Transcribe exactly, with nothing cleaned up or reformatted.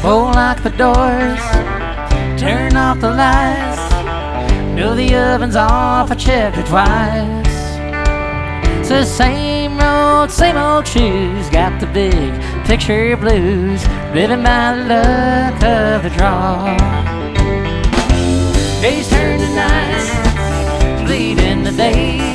Oh, lock the doors, turn off the lights, know the oven's off, I checked it twice. It's the same old, same old shoes, got the big picture blues, living by the luck of the draw. Days turn to nights, bleed into days,